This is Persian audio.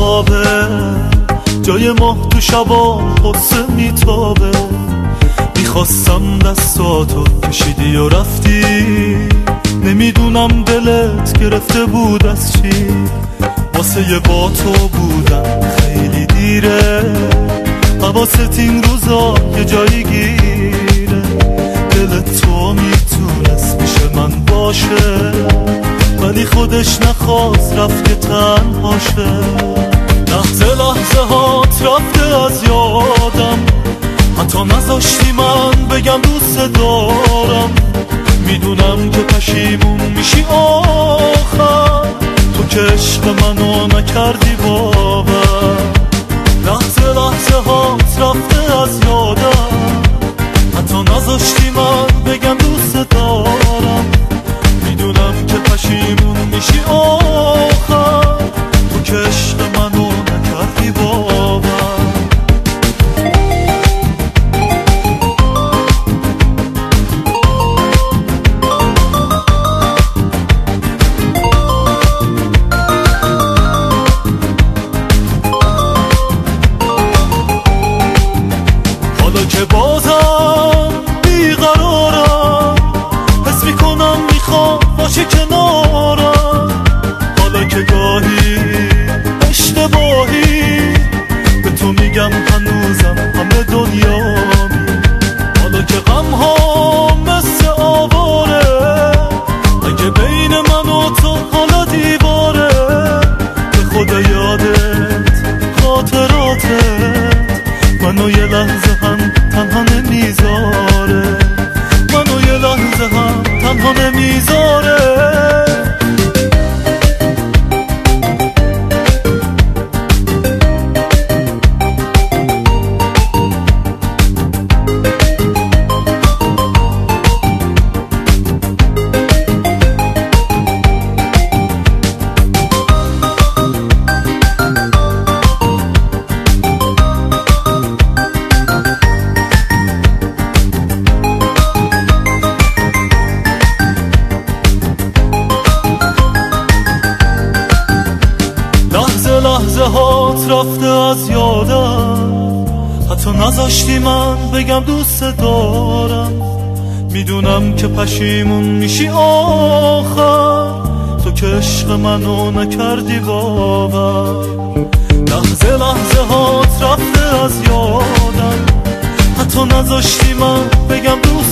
خوابه، جای ماه تو شبا قصه میتابه. میخواستم دستاتو کشیدی و رفتی، نمیدونم دلت گرفته بود از چی. واسه یه با تو بودم خیلی دیره، حواست این روزا یه جایی گیره. دلت تو میتونست پیش من باشه، ولی خودش نخواست، رفت که تنهاشه. لحظه لحظه هات رفته از یادم، حتی نذاشتی من بگم دوست دارم. میدونم که پشیمون میشی آخر، تو که عشق منو نکردی باور. لحظه لحظه هات رفته از یادم، حتی نذاشتی من بگم دوست دارم. میدونم که پشیمون میشی آخر، تو که عشق منو نکردی باور. حالا که بازم بیقرارم، حس میکنم میخوام باشه کنارم. حالا که گاهی اشتباهی به تو میگم هنوزم همه دنیامی. حالا که غم ها مثل آواره، اگه بین من و تو حالا دیواره. به خدا یادت خاطراتت منو یه لحظه هم تنها نمیذاره، منو یه لحظه هم تنها نمیذاره. لحظه هات رفته از یادم، حتی نذاشتی من بگم دوست دارم. میدونم که پشیمون میشی آخر، تو که عشق منو نکردی باور. لحظه لحظه هات رفته از یادم، حتی نذاشتی من بگم دوست